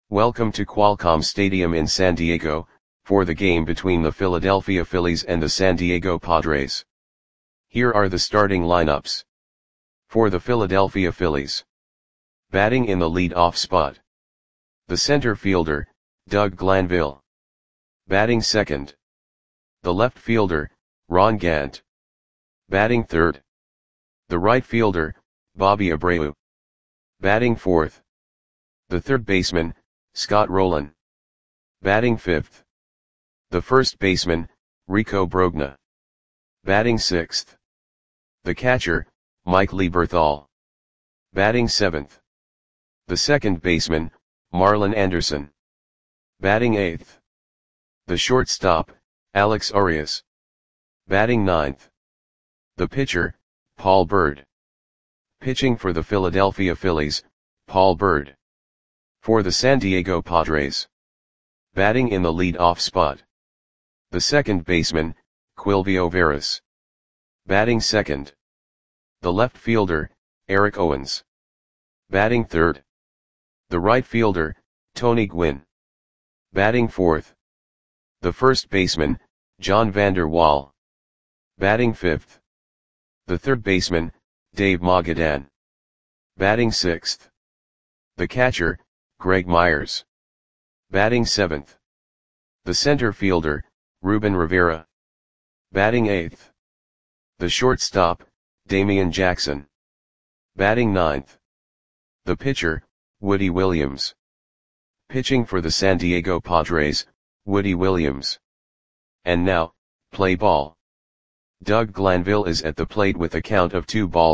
Welcome to Qualcomm Stadium in San Diego, for the game between the Philadelphia Phillies and the San Diego Padres. Here are the starting lineups. For the Philadelphia Phillies. Batting in the lead-off spot. The center fielder, Doug Glanville. Batting second. The left fielder, Ron Gant. Batting third. The right fielder, Bobby Abreu. Batting fourth. The third baseman, Scott Rolen. Batting fifth. The first baseman, Rico Brogna. Batting sixth. The catcher, Mike Lieberthal. Batting seventh. The second baseman, Marlon Anderson. Batting eighth. The shortstop, Alex Arias. Batting ninth. The pitcher, Paul Bird. Pitching for the Philadelphia Phillies, Paul Bird. For the San Diego Padres. Batting in the lead-off spot. The second baseman, Quilvio Veras. Batting second. The left fielder, Eric Owens. Batting third. The right fielder, Tony Gwynn. Batting fourth. The first baseman, John Vander Wal. Batting fifth. The third baseman, Dave Magadan. Batting sixth. The catcher, Greg Myers. Batting seventh. The center fielder, Ruben Rivera. Batting eighth. The shortstop, Damian Jackson. Batting ninth. The pitcher, Woody Williams. Pitching for the San Diego Padres, Woody Williams. And now, play ball. Doug Glanville is at the plate with a count of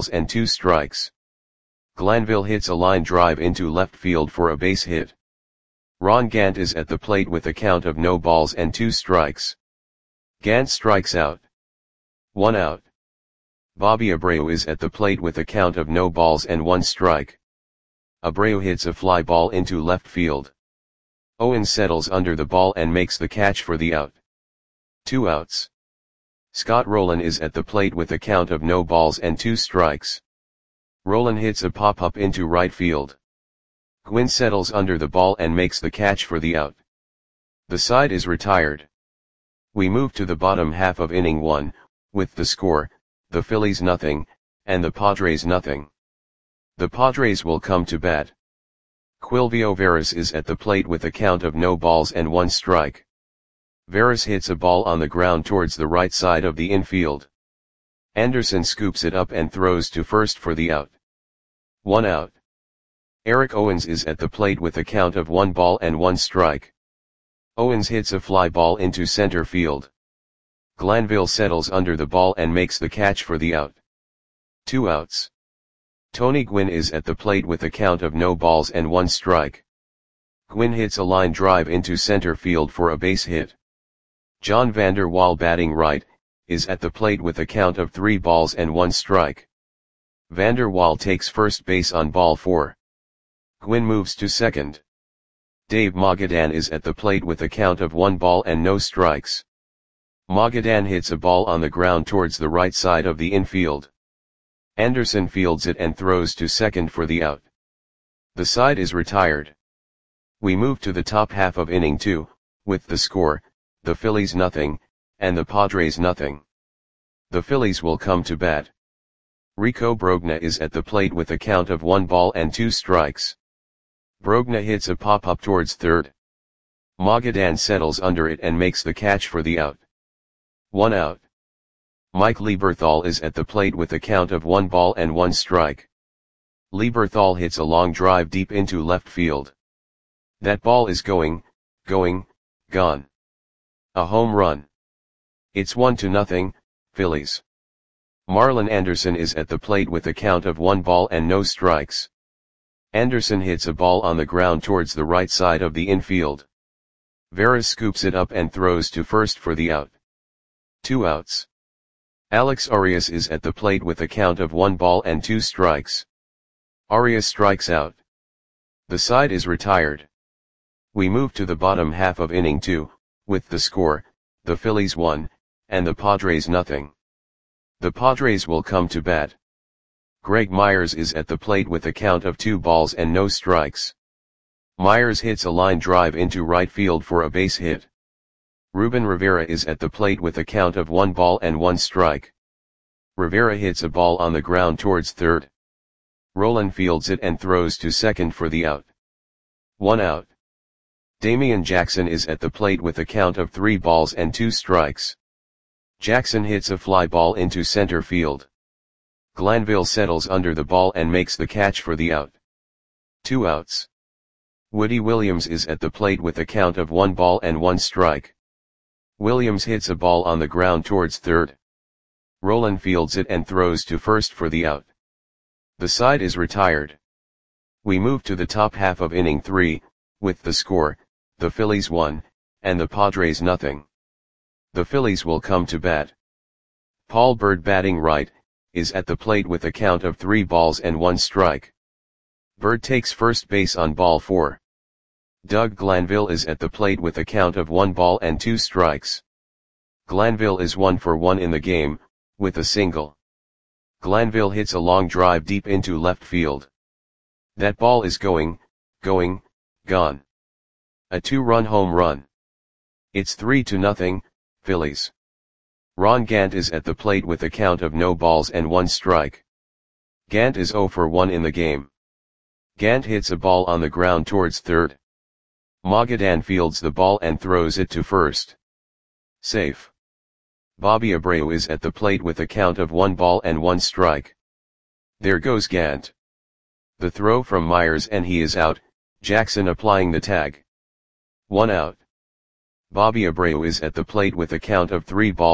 2-2. Glanville hits a line drive into left field for a base hit. Ron Gant is at the plate with a count of 0-2. Gant strikes out. 1 out. Bobby Abreu is at the plate with a count of 0-1. Abreu hits a fly ball into left field. Owens settles under the ball and makes the catch for the out. 2 outs. Scott Rolen is at the plate with a count of 0-2. Rolen hits a pop-up into right field. Gwynn settles under the ball and makes the catch for the out. The side is retired. We move to the bottom half of inning 1, with the score, the Phillies nothing, and the Padres nothing. The Padres will come to bat. Quilvio Veras is at the plate with a count of 0-1. Veras hits a ball on the ground towards the right side of the infield. Anderson scoops it up and throws to first for the out. 1 out. Eric Owens is at the plate with a count of 1-1. Owens hits a fly ball into center field. Glanville settles under the ball and makes the catch for the out. 2 outs. Tony Gwynn is at the plate with a count of 0-1. Gwynn hits a line drive into center field for a base hit. John Vander Wal, batting right, is at the plate with a count of 3-1. Vander Wal takes first base on ball 4. Gwynn moves to second. Dave Magadan is at the plate with a count of 1-0. Magadan hits a ball on the ground towards the right side of the infield. Anderson fields it and throws to second for the out. The side is retired. We move to the top half of inning 2, with the score, the Phillies nothing, and the Padres nothing. The Phillies will come to bat. Rico Brogna is at the plate with a count of 1-2. Brogna hits a pop-up towards third. Magadan settles under it and makes the catch for the out. 1 out. Mike Lieberthal is at the plate with a count of 1-1. Lieberthal hits a long drive deep into left field. That ball is going, gone. A home run. It's 1-0, Phillies. Marlon Anderson is at the plate with a count of 1-0. Anderson hits a ball on the ground towards the right side of the infield. Veras scoops it up and throws to first for the out. 2 outs. Alex Arias is at the plate with a count of 1-2. Arias strikes out. The side is retired. We move to the bottom half of inning 2, with the score, the Phillies 1, and the Padres nothing. The Padres will come to bat. Greg Myers is at the plate with a count of 2 balls and no strikes. Myers hits a line drive into right field for a base hit. Ruben Rivera is at the plate with a count of 1-1 Rivera hits a ball on the ground towards third. Rolen fields it and throws to second for the out. 1 out. Damian Jackson is at the plate with a count of 3-2. Jackson hits a fly ball into center field. Glanville settles under the ball and makes the catch for the out. 2 outs. Woody Williams is at the plate with a count of 1-1. Williams hits a ball on the ground towards third. Rolen fields it and throws to first for the out. The side is retired. We move to the top half of inning 3, with the score, the Phillies 1, and the Padres nothing. The Phillies will come to bat. Paul Bird, batting right, is at the plate with a count of 3-1. Bird takes first base on ball 4. Doug Glanville is at the plate with a count of 1-2. Glanville is 1 for 1 in the game, with a single. Glanville hits a long drive deep into left field. That ball is gone. A 2-run home run. It's 3-0, Phillies. Ron Gant is at the plate with a count of no balls and 1 strike. Gant is 0 for 1 in the game. Gant hits a ball on the ground towards third. Magadan fields the ball and throws it to first. Safe. Bobby Abreu is at the plate with a count of 1-1. There goes Gant. The throw from Myers and he is out, Jackson applying the tag. 1 out. Bobby Abreu is at the plate with a count of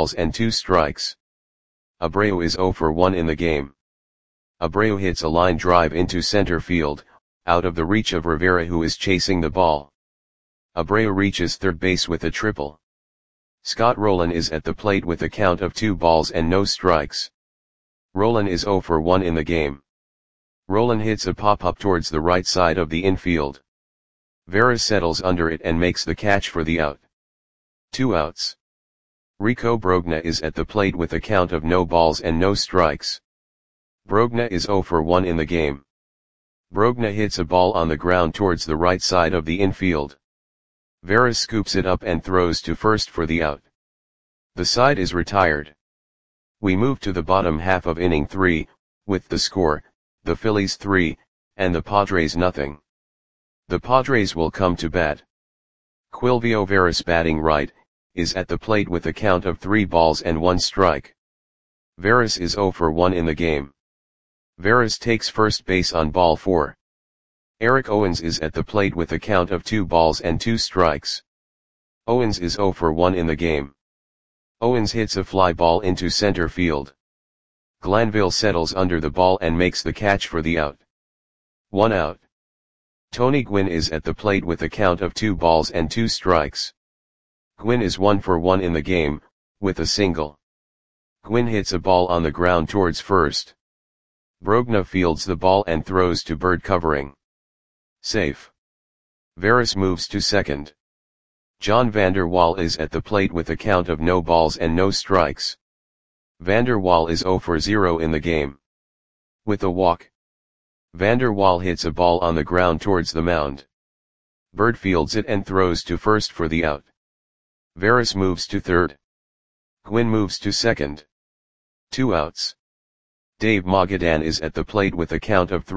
3-2. Abreu is 0 for 1 in the game. Abreu hits a line drive into center field, out of the reach of Rivera who is chasing the ball. Abreu reaches third base with a triple. Scott Rolen is at the plate with a count of 2-0. Rolen is 0 for 1 in the game. Rolen hits a pop-up towards the right side of the infield. Veras settles under it and makes the catch for the out. 2 outs. Rico Brogna is at the plate with a count of no balls and no strikes. Brogna is 0 for 1 in the game. Brogna hits a ball on the ground towards the right side of the infield. Veras scoops it up and throws to first for the out. The side is retired. We move to the bottom half of inning 3, with the score, the Phillies 3, and the Padres nothing. The Padres will come to bat. Quilvio Veras, batting right, is at the plate with a count of 3-1. Veras is 0 for 1 in the game. Veras takes first base on ball 4. Eric Owens is at the plate with a count of 2-2. Owens is 0 for 1 in the game. Owens hits a fly ball into center field. Glanville settles under the ball and makes the catch for the out. 1 out. Tony Gwynn is at the plate with a count of 2-2. Gwynn is 1 for 1 in the game, with a single. Gwynn hits a ball on the ground towards first. Brogna fields the ball and throws to Bird, covering. Safe. Veras moves to second. John Vander Wal is at the plate with a count of no balls and no strikes. Vander Wal is 0 for 0 in the game. With a walk. Vander Wal hits a ball on the ground towards the mound. Bird fields it and throws to first for the out. Veras moves to third. Gwynn moves to second. 2 outs. Dave Magadan is at the plate with a count of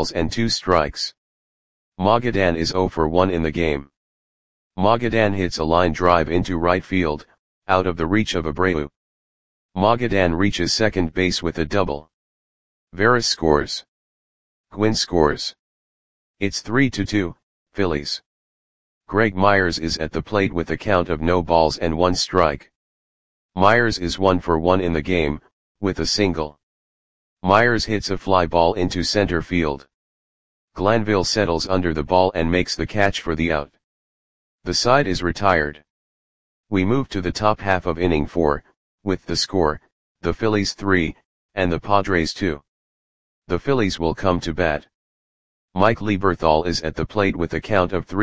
3-2. Magadan is 0 for 1 in the game. Magadan hits a line drive into right field, out of the reach of Abreu. Magadan reaches second base with a double. Veras scores. Gwynn scores. It's 3-2, Phillies. Greg Myers is at the plate with a count of no balls and 1 strike. Myers is 1 for 1 in the game, with a single. Myers hits a fly ball into center field. Glanville settles under the ball and makes the catch for the out. The side is retired. We move to the top half of inning 4, with the score, the Phillies 3, and the Padres 2. The Phillies will come to bat. Mike Lieberthal is at the plate with a count of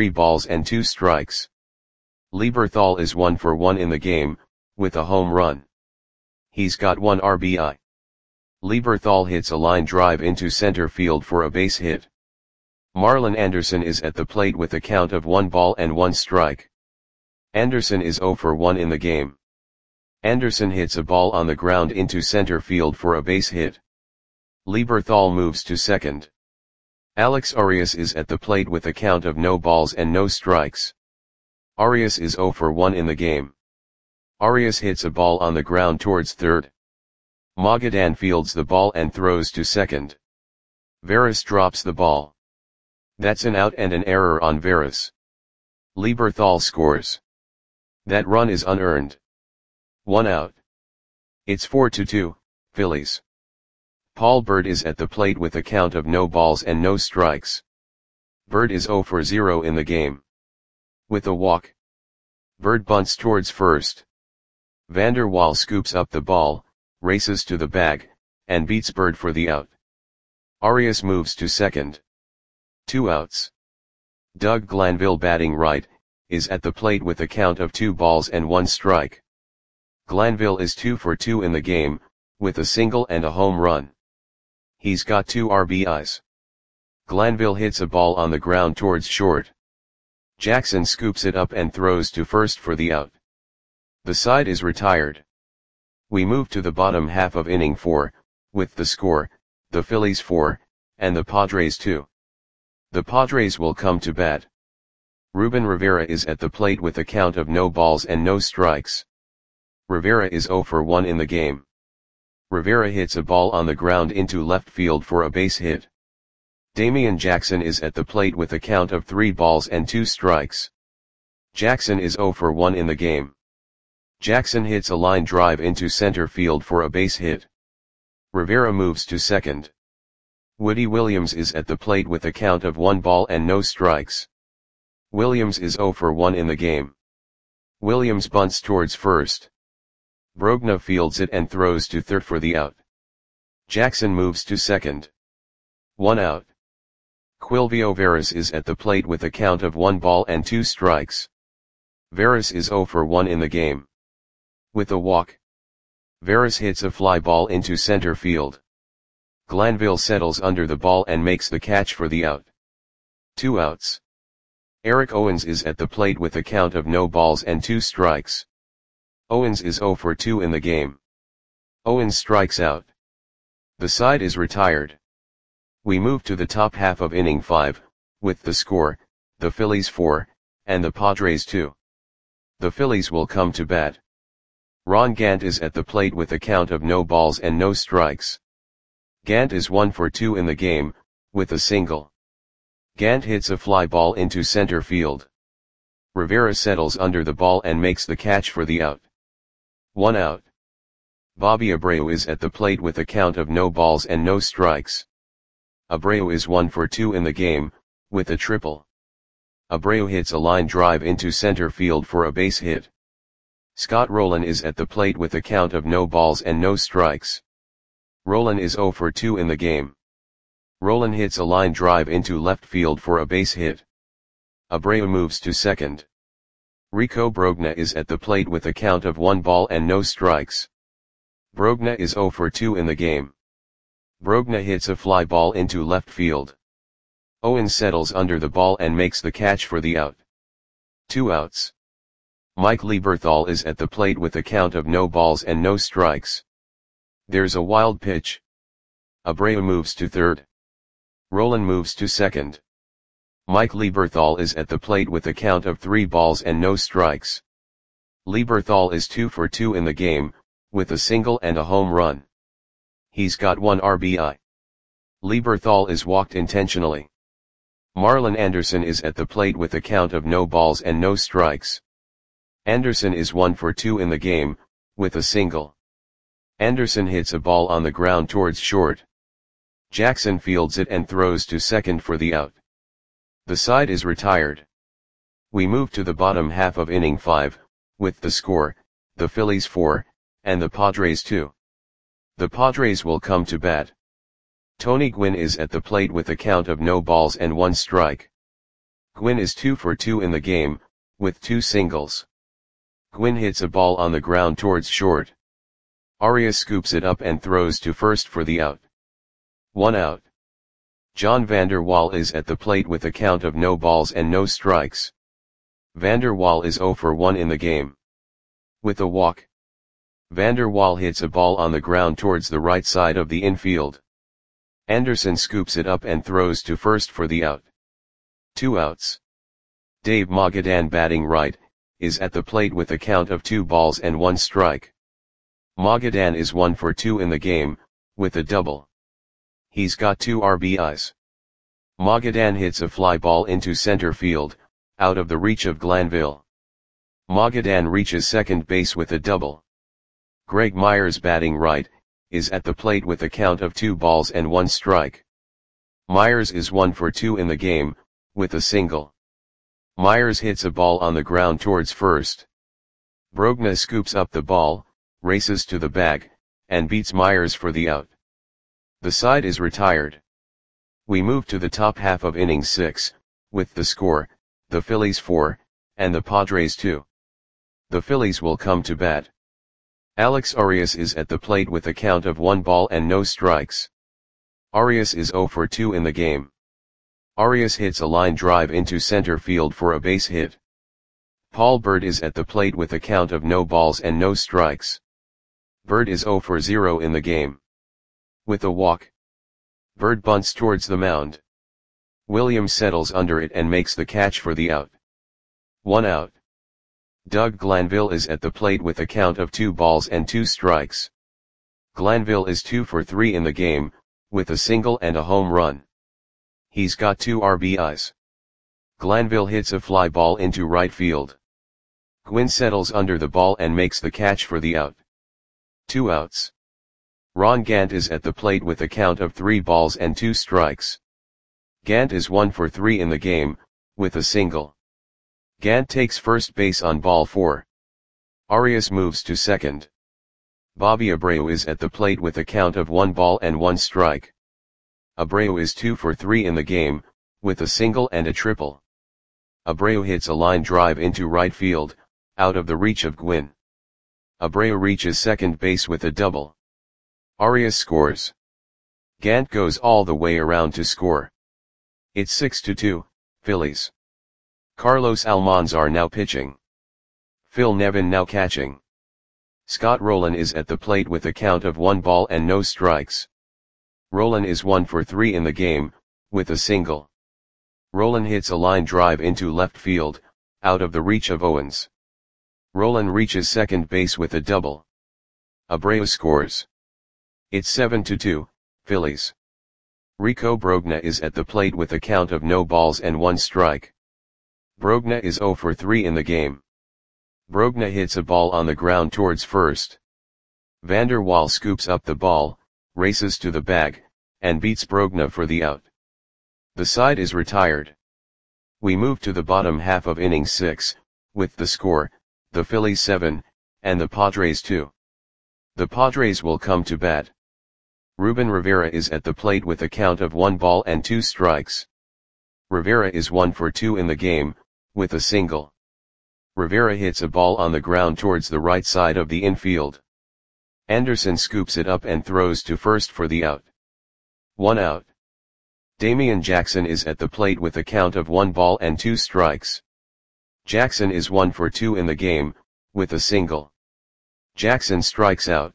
3-2. Lieberthal is 1 for 1 in the game, with a home run. He's got 1 RBI. Lieberthal hits a line drive into center field for a base hit. Marlon Anderson is at the plate with a count of 1 ball and 1 strike. Anderson is 0 for 1 in the game. Anderson hits a ball on the ground into center field for a base hit. Lieberthal moves to second. Alex Arias is at the plate with a count of no balls and no strikes. Arias is 0 for 1 in the game. Arias hits a ball on the ground towards third. Magadan fields the ball and throws to second. Veras drops the ball. That's an out and an error on Veras. Lieberthal scores. That run is unearned. 1 out. It's 4-2, Phillies. Paul Bird is at the plate with a count of no balls and no strikes. Bird is 0 for 0 in the game. With a walk. Bird bunts towards first. Vander Waal scoops up the ball, races to the bag, and beats Bird for the out. Arias moves to second. 2 outs. Doug Glanville, batting right, is at the plate with a count of 2 balls and 1 strike. Glanville is 2 for 2 in the game, with a single and a home run. He's got 2 RBIs. Glanville hits a ball on the ground towards short. Jackson scoops it up and throws to first for the out. The side is retired. We move to the bottom half of inning 4, with the score, the Phillies 4, and the Padres 2. The Padres will come to bat. Ruben Rivera is at the plate with a count of no balls and no strikes. Rivera is 0 for 1 in the game. Rivera hits a ball on the ground into left field for a base hit. Damian Jackson is at the plate with a count of 3 balls and 2 strikes. Jackson is 0 for 1 in the game. Jackson hits a line drive into center field for a base hit. Rivera moves to second. Woody Williams is at the plate with a count of 1 ball and no strikes. Williams is 0 for 1 in the game. Williams bunts towards first. Brogna fields it and throws to third for the out. Jackson moves to second. 1 out. Quilvio Veras is at the plate with a count of 1 ball and 2 strikes. Veras is 0 for 1 in the game. With a walk. Veras hits a fly ball into center field. Glanville settles under the ball and makes the catch for the out. 2 outs. Eric Owens is at the plate with a count of no balls and 2 strikes. Owens is 0 for 2 in the game. Owens strikes out. The side is retired. We move to the top half of inning 5, with the score, the Phillies 4, and the Padres 2. The Phillies will come to bat. Ron Gant is at the plate with a count of no balls and no strikes. Gant is 1 for 2 in the game, with a single. Gant hits a fly ball into center field. Rivera settles under the ball and makes the catch for the out. 1 out. Bobby Abreu is at the plate with a count of no balls and no strikes. Abreu is 1 for 2 in the game, with a triple. Abreu hits a line drive into center field for a base hit. Scott Rowland is at the plate with a count of no balls and no strikes. Rowland is 0 for 2 in the game. Rowland hits a line drive into left field for a base hit. Abreu moves to second. Rico Brogna is at the plate with a count of 1 ball and no strikes. Brogna is 0 for 2 in the game. Brogna hits a fly ball into left field. Owens settles under the ball and makes the catch for the out. 2 outs. Mike Lieberthal is at the plate with a count of no balls and no strikes. There's a wild pitch. Abreu moves to third. Rowland moves to second. Mike Lieberthal is at the plate with a count of 3 balls and no strikes. Lieberthal is 2 for 2 in the game, with a single and a home run. He's got 1 RBI. Lieberthal is walked intentionally. Marlon Anderson is at the plate with a count of no balls and no strikes. Anderson is 1 for 2 in the game, with a single. Anderson hits a ball on the ground towards short. Jackson fields it and throws to second for the out. The side is retired. We move to the bottom half of inning 5, with the score, the Phillies 4, and the Padres 2. The Padres will come to bat. Tony Gwynn is at the plate with a count of no balls and 1 strike. Gwynn is 2 for 2 in the game, with 2 singles. Gwynn hits a ball on the ground towards short. Arias scoops it up and throws to first for the out. 1 out. John Vander Wal is at the plate with a count of no balls and no strikes. Vander Wal is 0 for 1 in the game. With a walk, Vander Wal hits a ball on the ground towards the right side of the infield. Anderson scoops it up and throws to first for the out. 2 outs. Dave Magadan, batting right, is at the plate with a count of 2 balls and 1 strike. Magadan is 1 for 2 in the game, with a double. He's got 2 RBIs. Magadan hits a fly ball into center field, out of the reach of Glanville. Magadan reaches second base with a double. Greg Myers, batting right, is at the plate with a count of 2 balls and 1 strike. Myers is 1 for 2 in the game, with a single. Myers hits a ball on the ground towards first. Brogna scoops up the ball, races to the bag, and beats Myers for the out. The side is retired. We move to the top half of inning 6, with the score, the Phillies 4, and the Padres 2. The Phillies will come to bat. Alex Arias is at the plate with a count of 1 ball and no strikes. Arias is 0 for 2 in the game. Arias hits a line drive into center field for a base hit. Paul Bird is at the plate with a count of no balls and no strikes. Bird is 0 for 0 in the game. With a walk, Bird bunts towards the mound. Williams settles under it and makes the catch for the out. 1 out. Doug Glanville is at the plate with a count of 2 balls and 2 strikes. Glanville is 2 for 3 in the game, with a single and a home run. He's got 2 RBIs. Glanville hits a fly ball into right field. Gwynn settles under the ball and makes the catch for the out. 2 outs. Ron Gant is at the plate with a count of 3 balls and 2 strikes. Gant is 1 for 3 in the game, with a single. Gant takes first base on ball 4. Arias moves to second. Bobby Abreu is at the plate with a count of 1 ball and 1 strike. Abreu is 2 for 3 in the game, with a single and a triple. Abreu hits a line drive into right field, out of the reach of Gwynn. Abreu reaches second base with a double. Arias scores. Gant goes all the way around to score. It's 6-2, Phillies. Carlos Almanzar now pitching. Phil Nevin now catching. Scott Rowland is at the plate with a count of 1 ball and no strikes. Rowland is 1 for 3 in the game, with a single. Rowland hits a line drive into left field, out of the reach of Owens. Rowland reaches second base with a double. Abreu scores. It's 7-2, Phillies. Rico Brogna is at the plate with a count of no balls and 1 strike. Brogna is 0 for 3 in the game. Brogna hits a ball on the ground towards first. Vander Wal scoops up the ball, races to the bag, and beats Brogna for the out. The side is retired. We move to the bottom half of inning 6, with the score, the Phillies 7, and the Padres 2. The Padres will come to bat. Ruben Rivera is at the plate with a count of 1 ball and 2 strikes. Rivera is 1 for 2 in the game, with a single. Rivera hits a ball on the ground towards the right side of the infield. Anderson scoops it up and throws to first for the out. 1 out. Damian Jackson is at the plate with a count of 1 ball and 2 strikes. Jackson is 1 for 2 in the game, with a single. Jackson strikes out.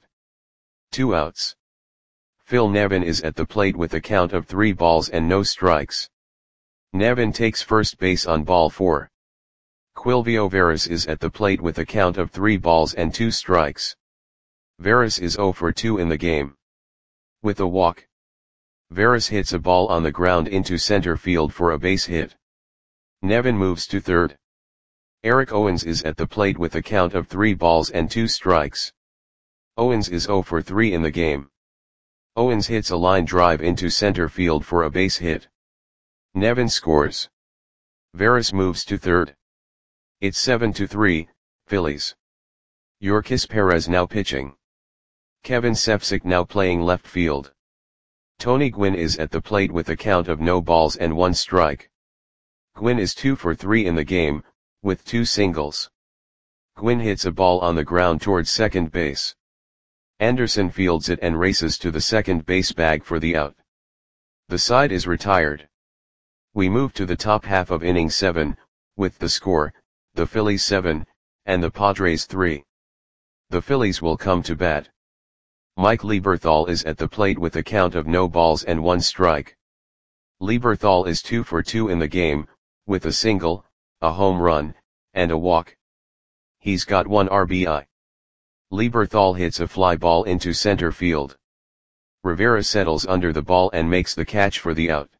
2 outs. Phil Nevin is at the plate with a count of 3 balls and no strikes. Nevin takes first base on ball 4. Quilvio Veras is at the plate with a count of 3 balls and 2 strikes. Veras is 0 for 2 in the game. With a walk, Veras hits a ball on the ground into center field for a base hit. Nevin moves to third. Eric Owens is at the plate with a count of 3 balls and 2 strikes. Owens is 0 for 3 in the game. Owens hits a line drive into center field for a base hit. Nevin scores. Veras moves to third. It's 7-3, Phillies. Yorkis Perez now pitching. Kevin Sepsic now playing left field. Tony Gwynn is at the plate with a count of no balls and 1 strike. Gwynn is 2 for 3 in the game, with 2 singles. Gwynn hits a ball on the ground towards second base. Anderson fields it and races to the second base bag for the out. The side is retired. We move to the top half of inning 7, with the score, the Phillies 7, and the Padres 3. The Phillies will come to bat. Mike Lieberthal is at the plate with a count of no balls and 1 strike. Lieberthal is 2 for 2 in the game, with a single, a home run, and a walk. He's got 1 RBI. Lieberthal hits a fly ball into center field. Rivera settles under the ball and makes the catch for the out.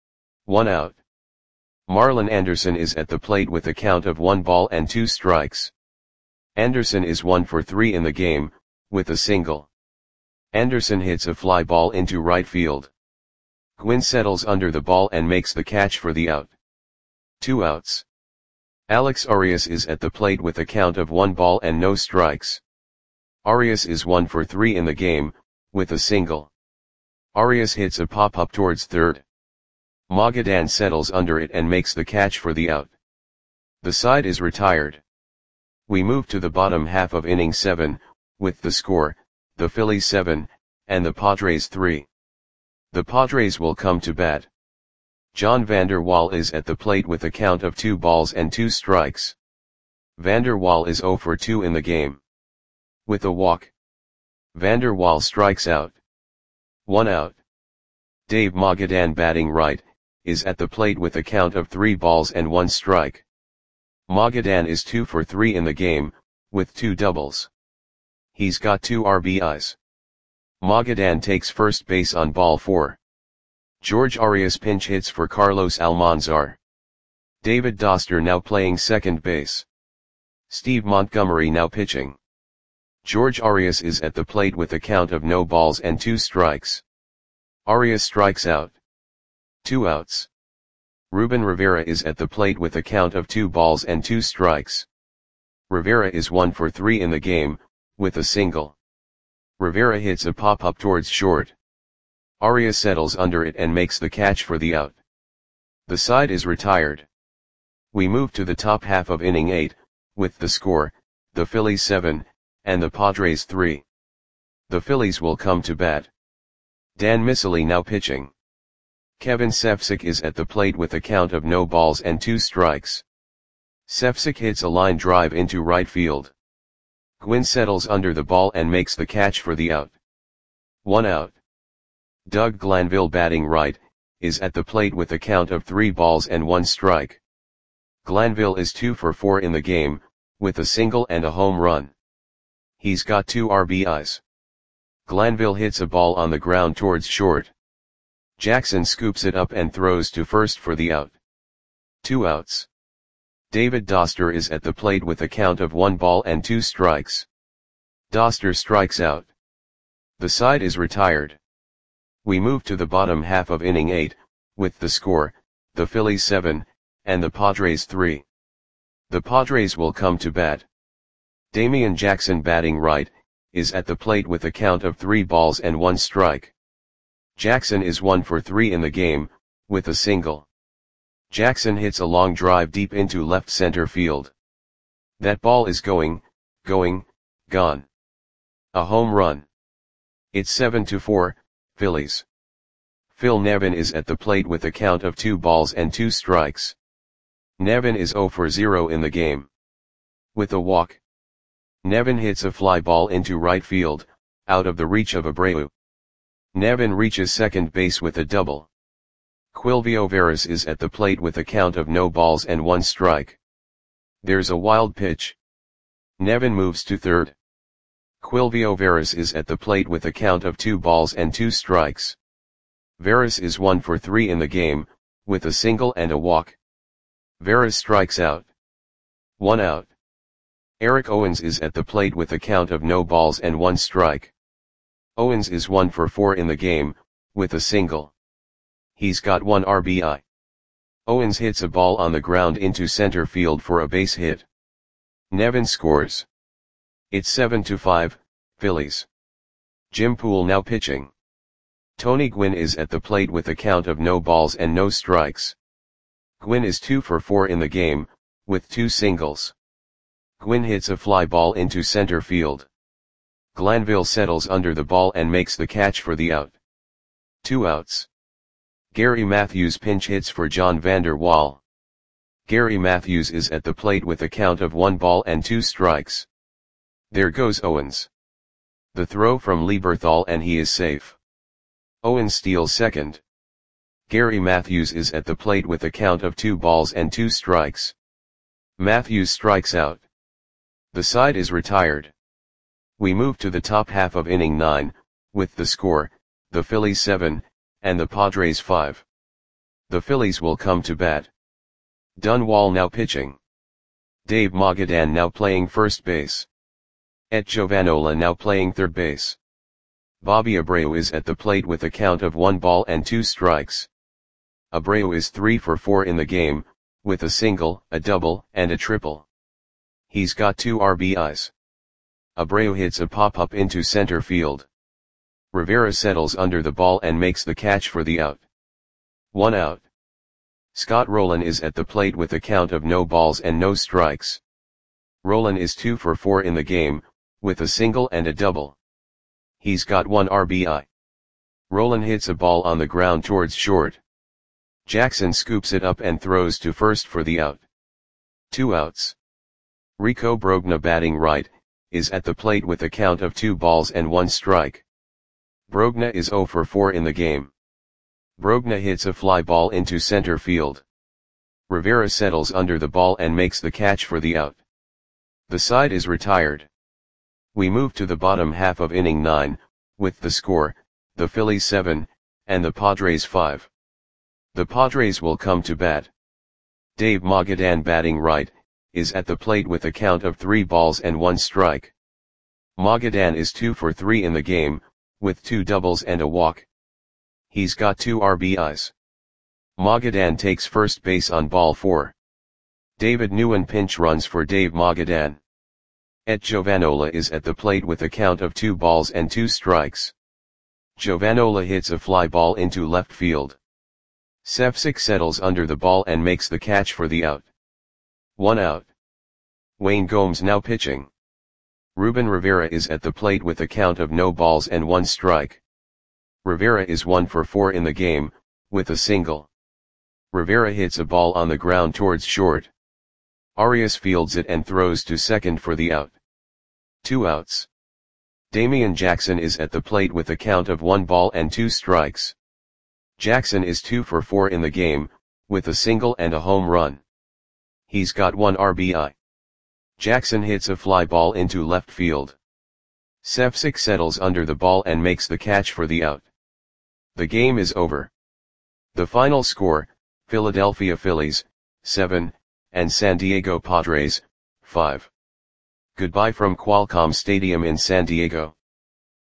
1 out. Marlon Anderson is at the plate with a count of 1 ball and 2 strikes. Anderson is 1 for 3 in the game, with a single. Anderson hits a fly ball into right field. Gwynn settles under the ball and makes the catch for the out. 2 outs. Alex Arias is at the plate with a count of 1 ball and no strikes. Arias is 1 for 3 in the game, with a single. Arias hits a pop-up towards third. Magadan settles under it and makes the catch for the out. The side is retired. We move to the bottom half of inning 7, with the score, the Phillies 7, and the Padres 3. The Padres will come to bat. John Vander Wal is at the plate with a count of 2 balls and 2 strikes. Vander Wal is 0 for 2 in the game. With a walk. Vander Wal strikes out. 1 out. Dave Magadan, batting right, is at the plate with a count of 3 balls and 1 strike. Magadan is 2 for 3 in the game, with 2 doubles. He's got 2 RBIs. Magadan takes first base on ball 4. George Arias pinch hits for Carlos Almanzar. David Doster now playing second base. Steve Montgomery now pitching. George Arias is at the plate with a count of no balls and 2 strikes. Arias strikes out. 2 outs. Ruben Rivera is at the plate with a count of 2 balls and 2 strikes. Rivera is 1 for 3 in the game, with a single. Rivera hits a pop-up towards short. Arias settles under it and makes the catch for the out. The side is retired. We move to the top half of inning 8, with the score, the Phillies 7, and the Padres 3. The Phillies will come to bat. Dan Miceli now pitching. Kevin Cefcik is at the plate with a count of no balls and 2 strikes. Cefcik hits a line drive into right field. Gwynn settles under the ball and makes the catch for the out. 1 out. Doug Glanville, batting right, is at the plate with a count of 3 balls and 1 strike. Glanville is 2 for 4 in the game, with a single and a home run. He's got 2 RBIs. Glanville hits a ball on the ground towards short. Jackson scoops it up and throws to first for the out. 2 outs. David Doster is at the plate with a count of 1 ball and 2 strikes. Doster strikes out. The side is retired. We move to the bottom half of inning 8, with the score, the Phillies 7, and the Padres 3. The Padres will come to bat. Damian Jackson, batting right, is at the plate with a count of 3 balls and 1 strike. Jackson is 1 for 3 in the game, with a single. Jackson hits a long drive deep into left center field. That ball is gone. A home run. It's 7-4, Phillies. Phil Nevin is at the plate with a count of 2 balls and 2 strikes. Nevin is 0 for 0 in the game. With a walk. Nevin hits a fly ball into right field, out of the reach of Abreu. Nevin reaches second base with a double. Quilvio Veras is at the plate with a count of no balls and 1 strike. There's a wild pitch. Nevin moves to third. Quilvio Veras is at the plate with a count of 2 balls and 2 strikes. Veras is 1 for 3 in the game, with a single and a walk. Veras strikes out. 1 out. Eric Owens is at the plate with a count of no balls and 1 strike. Owens is 1 for 4 in the game, with a single. He's got 1 RBI. Owens hits a ball on the ground into center field for a base hit. Nevin scores. It's 7-5, Phillies. Jim Poole now pitching. Tony Gwynn is at the plate with a count of no balls and no strikes. Gwynn is 2 for 4 in the game, with 2 singles. Gwynn hits a fly ball into center field. Glanville settles under the ball and makes the catch for the out. 2 outs. Gary Matthews pinch hits for John Vander Wal. Gary Matthews is at the plate with a count of 1 ball and 2 strikes. There goes Owens. The throw from Lieberthal and he is safe. Owens steals second. Gary Matthews is at the plate with a count of 2 balls and 2 strikes. Matthews strikes out. The side is retired. We move to the top half of inning 9, with the score, the Phillies 7, and the Padres 5. The Phillies will come to bat. Dunwall now pitching. Dave Magadan now playing first base. Et Giovanola now playing third base. Bobby Abreu is at the plate with a count of 1 ball and 2 strikes. Abreu is 3 for 4 in the game, with a single, a double, and a triple. He's got 2 RBIs. Abreu hits a pop-up into center field. Rivera settles under the ball and makes the catch for the out. 1 out. Scott Rolen is at the plate with a count of no balls and no strikes. Rolen is 2 for 4 in the game, with a single and a double. He's got 1 RBI. Rolen hits a ball on the ground towards short. Jackson scoops it up and throws to first for the out. 2 outs. Rico Brogna batting right, is at the plate with a count of 2 balls and 1 strike. Brogna is 0 for 4 in the game. Brogna hits a fly ball into center field. Rivera settles under the ball and makes the catch for the out. The side is retired. We move to the bottom half of inning 9, with the score, the Phillies 7, and the Padres 5. The Padres will come to bat. Dave Magadan batting right, is at the plate with a count of 3 balls and 1 strike. Magadan is 2 for 3 in the game, with 2 doubles and a walk. He's got 2 RBIs. Magadan takes first base on ball 4. David Nguyen pinch runs for Dave Magadan. Et Giovanola is at the plate with a count of 2 balls and 2 strikes. Giovanola hits a fly ball into left field. Sepsic settles under the ball and makes the catch for the out. 1 out. Wayne Gomes now pitching. Ruben Rivera is at the plate with a count of no balls and 1 strike. Rivera is 1 for 4 in the game, with a single. Rivera hits a ball on the ground towards short. Arias fields it and throws to second for the out. 2 outs. Damian Jackson is at the plate with a count of 1 ball and 2 strikes. Jackson is 2 for 4 in the game, with a single and a home run. He's got 1 RBI. Jackson hits a fly ball into left field. Sepsic settles under the ball and makes the catch for the out. The game is over. The final score, Philadelphia Phillies, 7, and San Diego Padres, 5. Goodbye from Qualcomm Stadium in San Diego.